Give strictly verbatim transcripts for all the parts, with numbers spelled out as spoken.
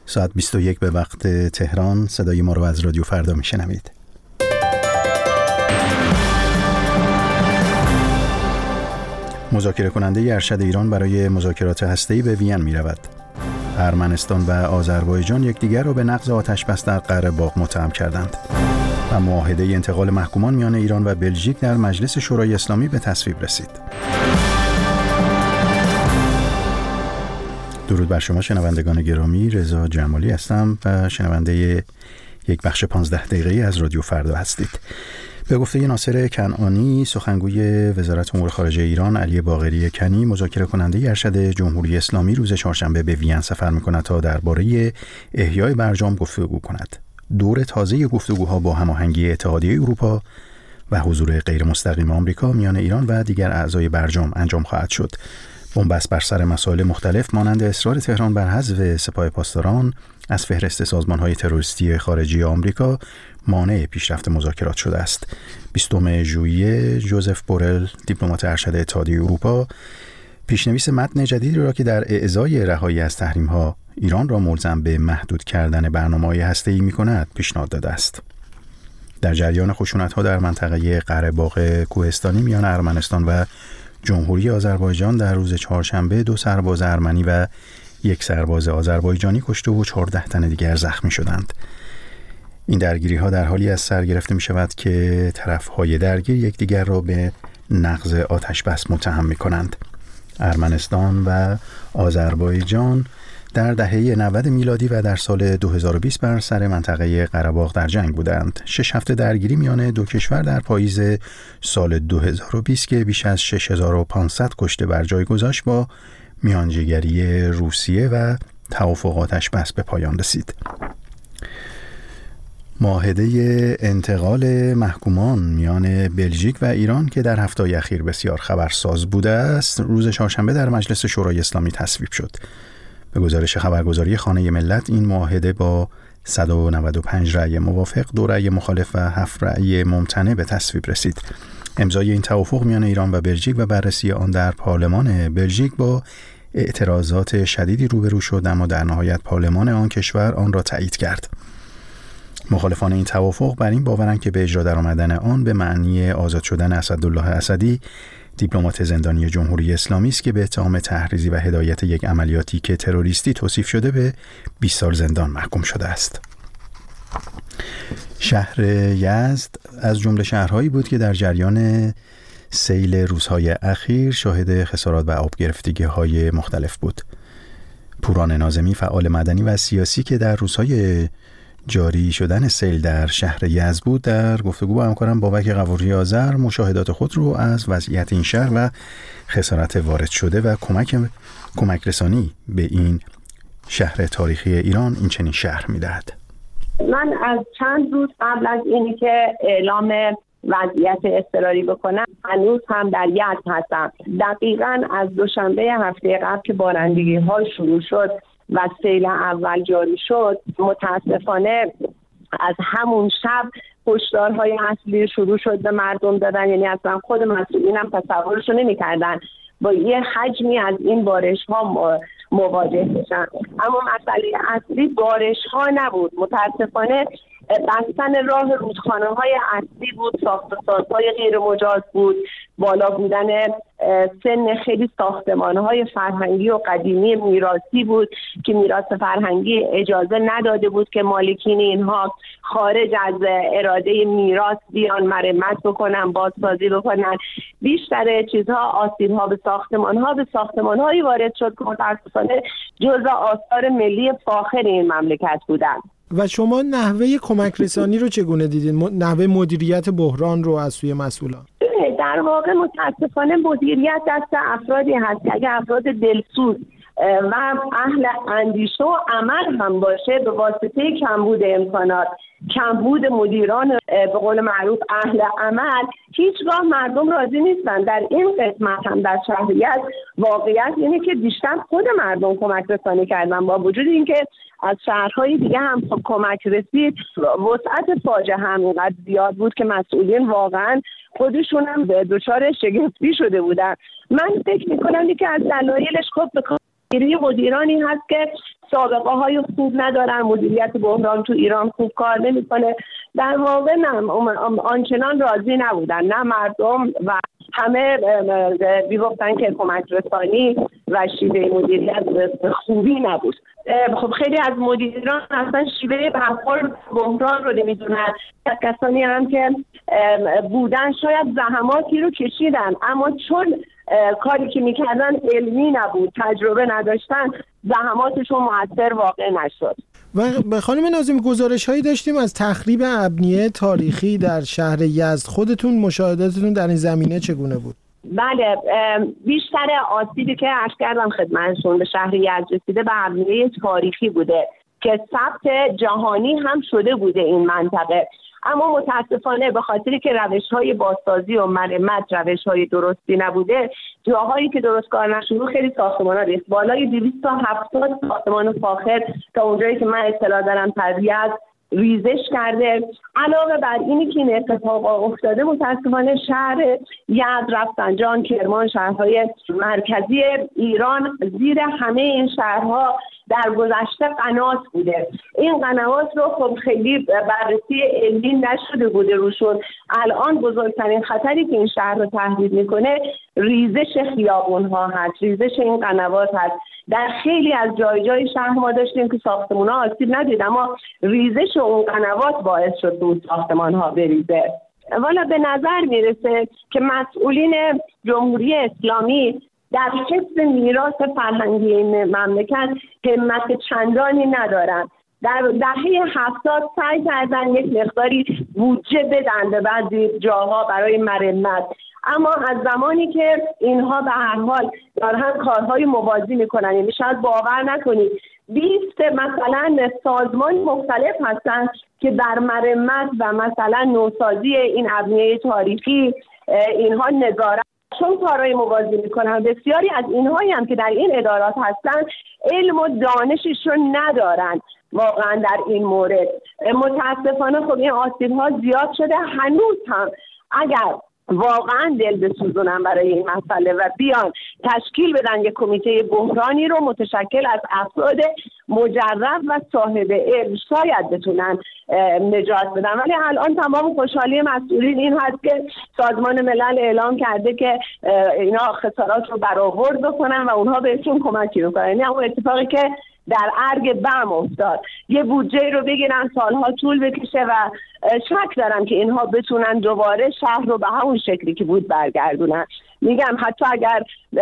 ساعت بیست و یک به وقت تهران. صدای ما رو از رادیو فردا میشنوید. مذاکره کننده ارشد ایران برای مذاکرات هسته‌ای به وین می رود. ارمنستان و آذربایجان یکدیگر را به نقض آتش‌بس در قره‌باغ متهم کردند. و معاهده انتقال محکومان میان ایران و بلژیک در مجلس شورای اسلامی به تصویب رسید. درود بر شما شنوندگان گرامی، رضا جمالی هستم و شنونده یک بخش پانزده دقیقه‌ای از رادیو فردا هستید. به گفته ناصر کنعانی، سخنگوی وزارت امور خارجه ایران، علی باقری کنی، مذاکره کننده ارشد جمهوری اسلامی روز چهارشنبه به وین سفر می‌کند تا درباره احیای برجام گفتگو کند. دور تازه گفتگوها با هماهنگی اتحادیه اروپا و حضور غیر مستقیم آمریکا میان ایران و دیگر اعضای برجام انجام خواهد شد. بنبست بر سر مسائل مختلف مانند اصرار تهران بر حذف سپاه پاسداران از فهرست سازمان‌های تروریستی خارجی آمریکا مانع پیشرفت مذاکرات شده است. بیستم ژوئیه جوزف بورل، دیپلمات ارشد اتحادیه اروپا، پیشنویس متن جدیدی را که در اعزای رهایی از تحریم‌ها ایران را ملزم به محدود کردن برنامه‌های هسته‌ای می‌کند پیشنهاد داده است. در جریان خشونت‌ها در منطقه قره‌باغ کوهستانی میان ارمنستان و جمهوری آذربایجان در روز چهارشنبه دو سرباز ارمنی و یک سرباز آذربایجانی کشته و چهارده تن دیگر زخمی شدند. این درگیری‌ها در حالی از سر گرفته می‌شود که طرف‌های درگیر یکدیگر را به نقض آتش‌بس متهم می‌کنند. ارمنستان و آذربایجان در دهه نود میلادی و در سال دو هزار و بیست بر سر منطقه قره‌باغ در جنگ بودند. شش هفته درگیری میان دو کشور در پاییز سال دو هزار و بیست که بیش از شش هزار و پانصد کشته بر جای گذاشت با میانجیگری روسیه و توافق آتش‌بس به پایان رسید. معاهده انتقال محکومان میان بلژیک و ایران که در هفته‌های اخیر بسیار خبرساز بوده است، روز چهارشنبه در مجلس شورای اسلامی تصویب شد. به گزارش خبرگزاری خانه ملت، این معاهده با صد و نود و پنج رأی موافق، دو رأی مخالف و هفت رأی ممتنع به تصویب رسید. امضای این توافق میان ایران و بلژیک و بررسی آن در پارلمان بلژیک با اعتراضات شدیدی روبرو شد، اما در نهایت پارلمان آن کشور آن را تایید کرد. مخالفان این توافق بر این باورند که به اجرا درآمدن آن به معنی آزاد شدن اسدالله اسدی، دیپلمات زندانی جمهوری اسلامی است که به اتهام تحریضی و هدایت یک عملیاتی که تروریستی توصیف شده به بیست سال زندان محکوم شده است. شهر یزد از جمله شهرهایی بود که در جریان سیل روزهای اخیر شاهد خسارات و آب گرفتگی‌های مختلف بود. پوران ناظمی، فعال مدنی و سیاسی که در روزهای جاری شدن سیل در شهر یزد بود، در گفتگو با همکارم بابک قواری آذر مشاهدات خود رو از وضعیت این شهر و خسارت وارد شده و کمک کمک رسانی به این شهر تاریخی ایران این چنین شهر می‌دهد. من از چند روز قبل از اینی که اعلام وضعیت اضطراری بکنم هنوز هم در یزد هستم. دقیقاً از دوشنبه هفته قبل که بارندگی‌ها شروع شد و سیل اول جاری شد، متاسفانه از همون شب هشدارهای اصلی شروع شد به مردم دادن. یعنی اصلا خود مسئولینم تصورشو نمی‌کردن با یه حجمی از این بارش‌ها مواجه بشن. اما مسئله اصلی بارش‌ها نبود، متاسفانه بستن راه رودخانه‌های اصلی بود، ساخت و سازهای غیر مجاز بود، بالا بودن سن خیلی ساختمان‌های فرهنگی و قدیمی میراثی بود که میراث فرهنگی اجازه نداده بود که مالکین اینها خارج از اراده میراث بیان مرمت بکنن، بازسازی بکنن. بیشتر چیزها، آسیب‌ها به ساختمان‌ها به ساختمان‌هایی وارد شد که متأسفانه جزء آثار ملی فاخر این مملکت بودن. و شما نحوه کمک رسانی رو چگونه دیدین؟ نحوه مدیریت بحران رو از سوی مسئولان؟ در واقع متاسفانه مدیریت دست افرادی هست که اگه افراد دلسوز و اهل اندیشه و عمل هم باشه، به واسطه کمبود امکانات، کمبود مدیران به قول معروف اهل عمل، هیچگاه مردم راضی نیستن. در این قسمت هم در شهر یزد واقعیت اینه که بیشتر خود مردم کمک رسانی کردن، با وجود اینکه از شهرهای دیگه هم کمک رسید. وسعت فاجعه هم اینقدر زیاد بود که مسئولین واقعا خودشون هم به دچار شگفتی شده بودن. من فکر میکنم که از دلایلش خب به کارگیری مدیرانی هست که سابقه های خوب ندارن، مدیریت بحران تو ایران خوب کار نمیکنه. در واقع نه آنچنان راضی نبودن، نه مردم و همه میگفتن که کمک رسانی و شیوه مدیریت خوبی نبود. خب خیلی از مدیران اصلا شیوه برخورد بحران رو نمیدونن. کسانی هم که بودن شاید زحماتی رو کشیدن، اما چون کاری که میکردن علمی نبود، تجربه نداشتن، زحماتشون مؤثر واقع نشد. و به خانم ناظمی گزارش هایی داشتیم از تخریب ابنیه تاریخی در شهر یزد. خودتون مشاهداتتون در این زمینه چگونه بود؟ بله، بیشتر آسیبی که عرض کردم خدمتشون به شهر یزد رسیده به ابنیه تاریخی بوده که ثبت جهانی هم شده بوده این منطقه، اما متاسفانه به خاطری که روش‌های بازسازی و مرمت روش‌های درستی نبوده، جاهایی که درست کار نشده خیلی ساختمان‌ها ریخت. بالای دویست و هفتاد ساختمان فاخر تا اونجایی که من اطلاع دارم تربیت ریزش کرده. علاوه بر اینی که این اتفاق افتاده، متاسفانه شهر یزد، رفسنجان، کرمان، شهرهای مرکزی ایران زیر همه این شهرها در گذشته قنات بوده. این قنوات رو خب خیلی بررسی علمی نشده بوده روشون. الان بزرگترین خطری که این شهر رو تهدید میکنه ریزش خیابون‌ها هست، ریزش این قنوات هست. در خیلی از جای جای شهر ما داشتیم که ساختمان‌ها آسیب ندید، اما ریزش اون قنوات باعث شد اون ساختمان‌ها بریزه. والا به نظر میرسه که مسئولین جمهوری اسلامی در حفظ میراث فرهنگی این مملکت همت چندانی ندارن. در دهه هفتاد سعی کردن یک مقداری بودجه بدن به بعضی جاها برای مرمت، اما از زمانی که اینها به هر حال دارن کارهای موازی میکنن، یعنی شاید باور نکنید بیست مثلا سازمان مختلف هستن که در مرمت و مثلا نوسازی این ابنیه تاریخی اینها نظارت چون کارهای موازی میکنن. بسیاری از اینهایی هم که در این ادارات هستن علم و دانششون ندارن واقعا در این مورد. متاسفانه خب این آسیب‌ها زیاد شده. هنوز هم اگر واقعا دل بسوزونن برای این مسئله و بیان تشکیل بدن یک کمیته بحرانی رو متشکل از افراد مجرب و صاحب علم، شاید بتونن نجات بدن. ولی الان تمام خوشحالی مسئولین این هست که سازمان ملل اعلام کرده که اینا خسارات رو برآورد بکنن و اونها بهشون کمکی بکنن. یعنی اون اتفاقی که در ارگ بم افتاد، یه بودجه رو بگیرن سالها طول بکشه و شک دارم که اینها بتونن دوباره شهر رو به همون شکلی که بود برگردونن. میگم حتی اگر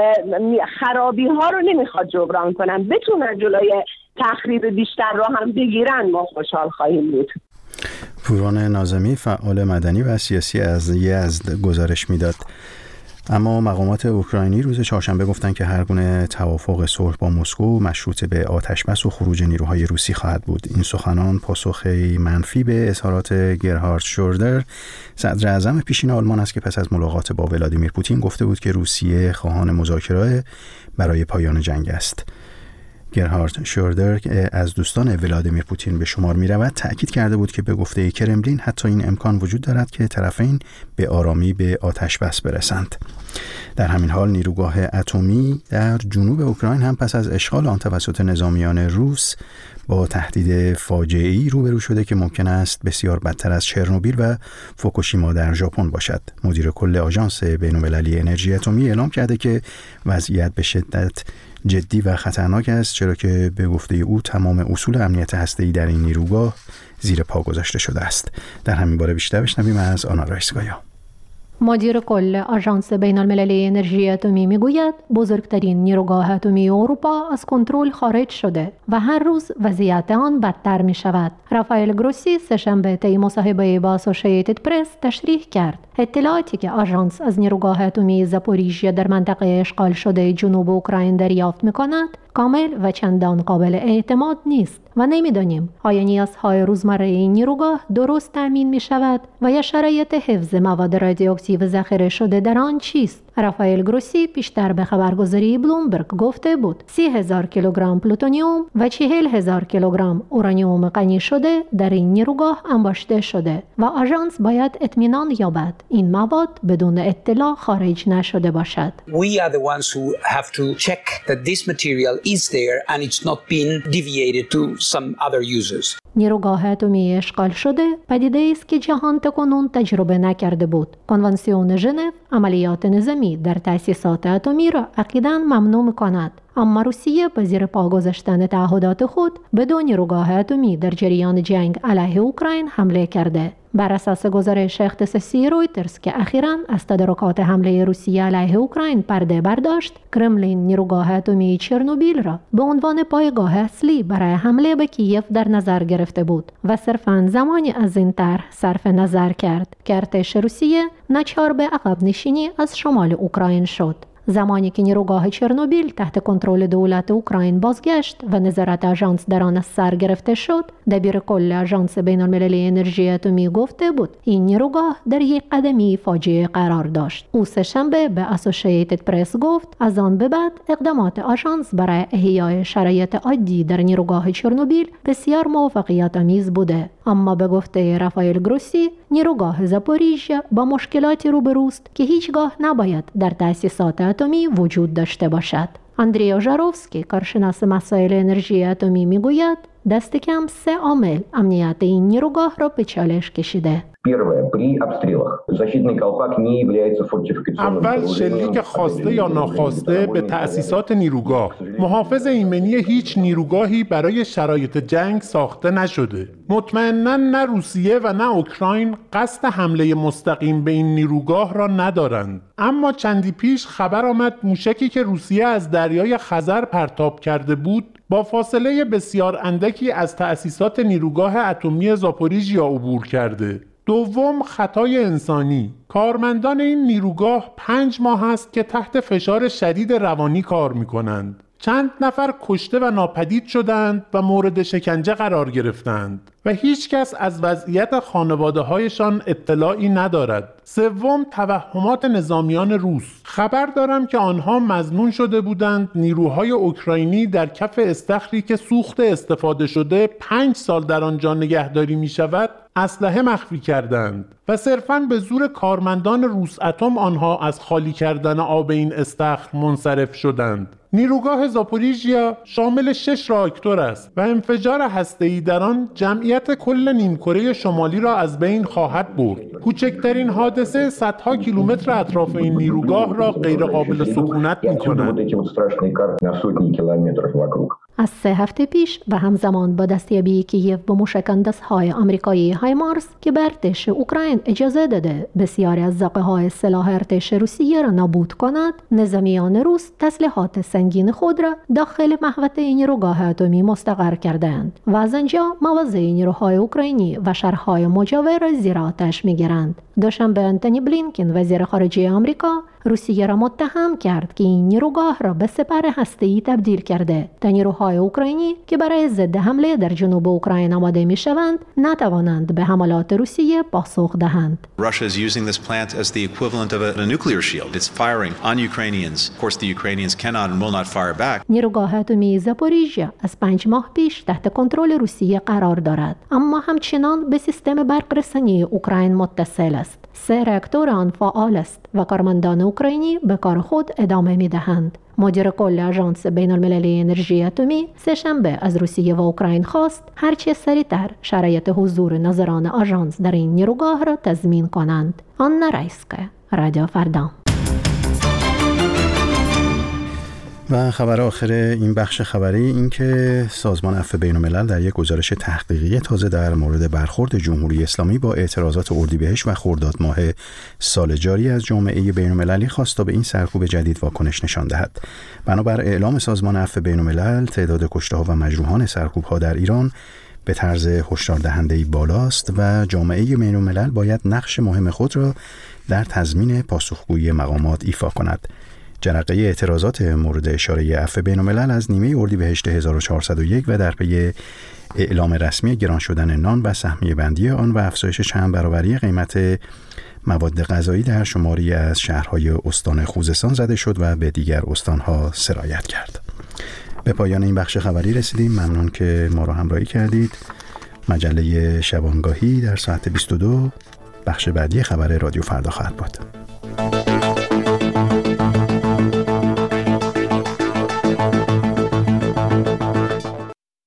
خرابی ها رو نمیخواد جبران کنن، بتونن جلوی تخریب بیشتر رو هم بگیرن، ما خوشحال خواهیم بود. پوران ناظمی، فعال مدنی و سیاسی از یزد، گزارش میداد. اما مقامات اوکراینی روز چهارشنبه گفتند که هر گونه توافق صلح با مسکو مشروط به آتشبس و خروج نیروهای روسی خواهد بود. این سخنان پاسخی منفی به اظهارات گرهارد شوردر، صدر اعظم پیشین آلمان است که پس از ملاقات با ولادیمیر پوتین گفته بود که روسیه خواهان مذاکره برای پایان جنگ است. گرهارد شوردر که از دوستان ولادیمیر پوتین به شمار می رود، تأکید کرده بود که به گفته کرملین حتی این امکان وجود دارد که طرفین به آرامی به آتش بس برسند. در همین حال نیروگاه اتمی در جنوب اوکراین هم پس از اشغال آن توسط نظامیان روس با تهدید فاجعه‌ای روبرو شده که ممکن است بسیار بدتر از چرنوبیل و فوکوشیما در ژاپن باشد. مدیر کل آژانس بین‌المللی انرژی اتمی اعلام کرده که وضعیت به شدت جدی و خطرناک است، چرا که به گفته او تمام اصول امنیت هسته‌ای در این نیروگاه زیر پا گذاشته شده است. در همین باره بیشتر بشنویم از آنا رایسگایا. مدیر کل آژانس بین‌المللی انرژی اتمی میگوید بزرگترین نیروگاه اتمی اروپا از کنترل خارج شده و هر روز وضعیت آن بدتر می شود. رافائل گروسی سه‌شنبه طی مصاحبه با اسوسییتد پرس تشریح کرد اطلاعاتی که آژانس از نیروگاه اتمی زاپوریژیا در منطقه اشغال شده جنوب اوکراین دریافت می کند کامل و چندان قابل اعتماد نیست و نمیدانیم آیا نیازهای روزمره این نیروگاه درست تامین می شود و یا شرایط حفظ مواد رادیواکتیو ذخیره شده در آن چیست. رافائل گروسی پیشتر به خبرگزاری بلومبرگ گفته بود سی هزار کیلوگرم پلوتونیوم و چهل هزار کیلوگرم اورانیوم غنی شده در این نیروگاه انباشته شده و آژانس باید اطمینان یابد این مواد بدون اطلاع خارج نشده باشد. We are the ones who have to check that this material is there and it's not been deviated to some other users. نیروگاه اتمی اشغال شده پدیده است که جهان تاکنون تجربه نکرده بود. کنوانسیون ژنو عملیات نظامی در تأسیسات اتمی را عقیداً ممنوع می‌کند. اما روسیه به زیر پا گذاشتن تعهدات خود به دو نیروگاه اتمی در جریان جنگ علیه اوکراین حمله کرده. بر اساس گزارش اختصاصی رویترز که اخیراً از تدارکات حمله روسیه علیه اوکراین پرده برداشت، کرملین نیروگاه اتمی چرنوبیل را به عنوان پایگاه اصلی برای حمله به کیف در نظر گرفته بود و صرفاً زمانی از این طرح صرف نظر کرد که ارتش روسیه ناچار به عقب نشینی از شمال اوکراین شد. زمانی که نیروگاه چرنوبیل تحت کنترل دولت اوکراین بازگشت و نظارت آژانس در آن از سر گرفته شد، دبیر کل آژانس بین‌المللی انرژی اتمی گفته بود این نیروگاه در یک قدمی فاجعه قرار داشت. او سه‌شنبه به اسوسییتد پرس گفت از آن به بعد اقدامات آژانس برای احیای شرایط عادی در نیروگاه چرنوبیل بسیار موفقیت آمیز بوده. اما به گفته رافائل گروسی، نیروگاه زاپوریژیا با مشکلاتی روبروست که هیچگاه نباید در تأسیسات اتمی وجود داشته باشد. اندری ژاروفسکی کارشناس مسائل انرژی اتمی میگوید دست کم سه عامل امنیت این نیروگاه را به چالش کشیده. اول شلیک خواسته یا ناخواسته به تأسیسات نیروگاه. محافظ ایمنی هیچ نیروگاهی برای شرایط جنگ ساخته نشده. مطمئناً نه روسیه و نه اوکراین قصد حمله مستقیم به این نیروگاه را ندارند. اما چندی پیش خبر آمد موشکی که روسیه از دریای خزر پرتاب کرده بود با فاصله بسیار اندکی از تأسیسات نیروگاه اتمی زاپوریژیا عبور کرده. دوم، خطای انسانی. کارمندان این نیروگاه پنج ماه است که تحت فشار شدید روانی کار می‌کنند. چند نفر کشته و ناپدید شدند و مورد شکنجه قرار گرفتند و هیچ کس از وضعیت خانواده‌هایشان اطلاعی ندارد. سوم، توهمات نظامیان روس. خبر دارم که آنها مظنون شده بودند نیروهای اوکراینی در کف استخری که سوخت استفاده شده پنج سال در آنجا نگهداری می شود اسلحه مخفی کردند و صرفاً به زور کارمندان روس اتم آنها از خالی کردن آب این استخر منصرف شدند. نیروگاه زاپوریژیا شامل شش راکتور است و انفجار هسته‌ای در آن جمعیت کل نیمکره شمالی را از بین خواهد برد. کوچکترین حادثه صدها کیلومتر اطراف این نیروگاه را غیر قابل سکونت می‌کند. از سه هفته پیش و همزمان با دستیابی کیف به موشک‌اندازهای آمریکایی هایمارس که به ارتش اوکراین اجازه داده بسیاری از زاغه‌های سلاح ارتش روسیه را نابود کند، نظامیان روس تسلیحات سنگین خود را داخل محوطه نیروگاه اتمی مستقر کردند و از آنجا مواضع نیروهای اوکراینی و شهرهای مجاور را زیر آتش می‌گیرند. دوشنبه انتونی بلینکن وزیر خارجه آمریکا روسیه را متهم کرد که این نیروگاه را به سپر هسته‌ای تبدیل کرده تا نیروهای اوکراینی که برای ضد حمله در جنوب اوکراین آماده می‌شوند نتوانند به حملات روسیه پاسخ دهند. Russia is using this plant as the equivalent of a nuclear shield. It's firing on Ukrainians. Of course the Ukrainians cannot and will not fire back. نیروگاه اتمی زاپوریژیا از پنج ماه پیش تحت کنترل روسیه قرار دارد، اما همچنان به سیستم برق‌رسانی اوکراین متصل است. سه راکتور آن فعال است و کارمندان اوکراینی به کار خود ادامه می‌دهند. مدیر کل آژانس بین‌المللی انرژی اتمی سه‌شنبه از روسیه و اوکراین خواست هرچه سریعتر شرایط حضور ناظران آژانس در این نیروگاه را تضمین کنند. آنا رایسکا، رادیو فردا. و خبر آخر این بخش خبری این که سازمان عفو بین‌الملل در یک گزارش تحقیقی تازه در مورد برخورد جمهوری اسلامی با اعتراضات اردیبهشت و خرداد ماه سال جاری از جامعه بین‌المللی خواست تا به این سرکوب جدید واکنش نشان دهد. بنابر اعلام سازمان عفو بین‌الملل تعداد کشته‌ها و مجروحان سرکوب‌ها در ایران به طرز هشدار دهنده‌ای بالاست و جامعه بین‌الملل باید نقش مهم خود را در تضمین پاسخگویی مقامات ایفا کند. جرقه اعتراضات مورد اشاره عفو بین‌الملل از نیمه اردیبهشت هزار و چهارصد و یک و در پی اعلام رسمی گران شدن نان و سهمیه بندی آن و افزایش چند برابری قیمت مواد غذایی در شماری از شهرهای استان خوزستان زده شد و به دیگر استانها سرایت کرد. به پایان این بخش خبری رسیدیم. ممنون که ما را همراهی کردید. مجله شبانگاهی در ساعت بیست و دو بخش بعدی خبر رادیو فردا خواهد بود.